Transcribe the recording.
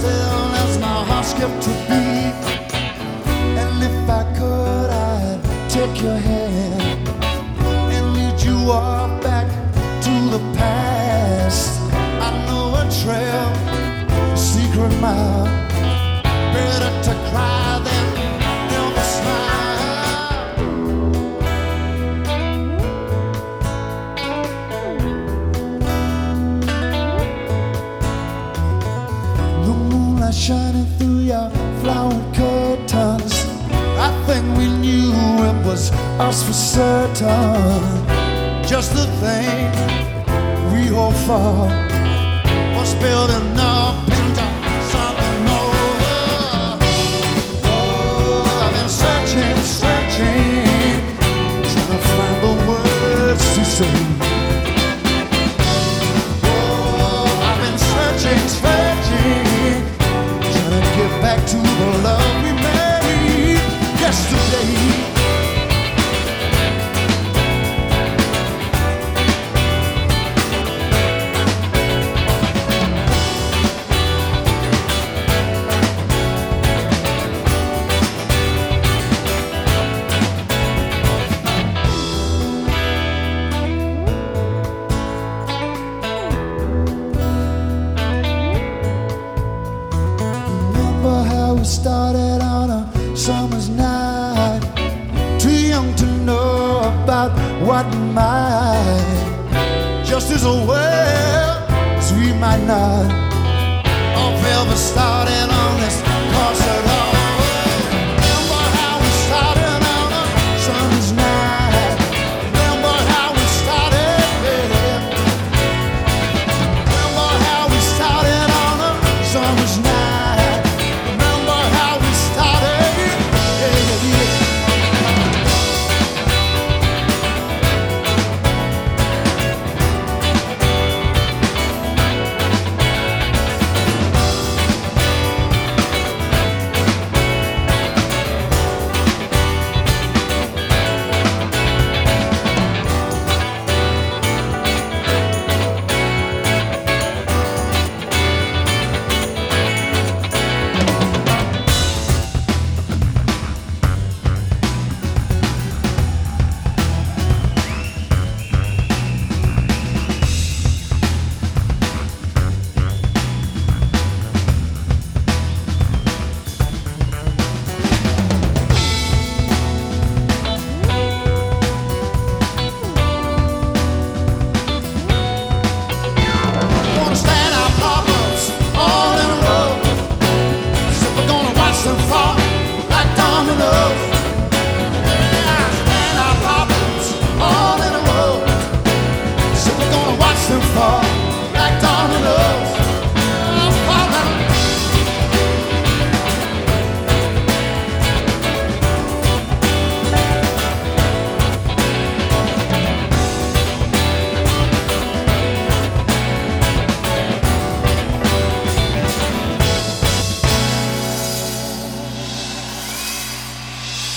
still as my heart skipped to beat. And if I could, I'd take your hand and lead you all back to the past. I know a trail, a secret mile, better to cry than never smile. The moonlight shining through your flowered curtains, I think we knew it was us for certain. Just the thing we hoped for was building up into something more. Oh, I've been searching, searching, trying to find the words to say. Oh, I've been searching, searching, trying to get back to the love we made yesterday. We started on a summer's night, too young to know about what might. Just as well as we might not have ever started on this course at all.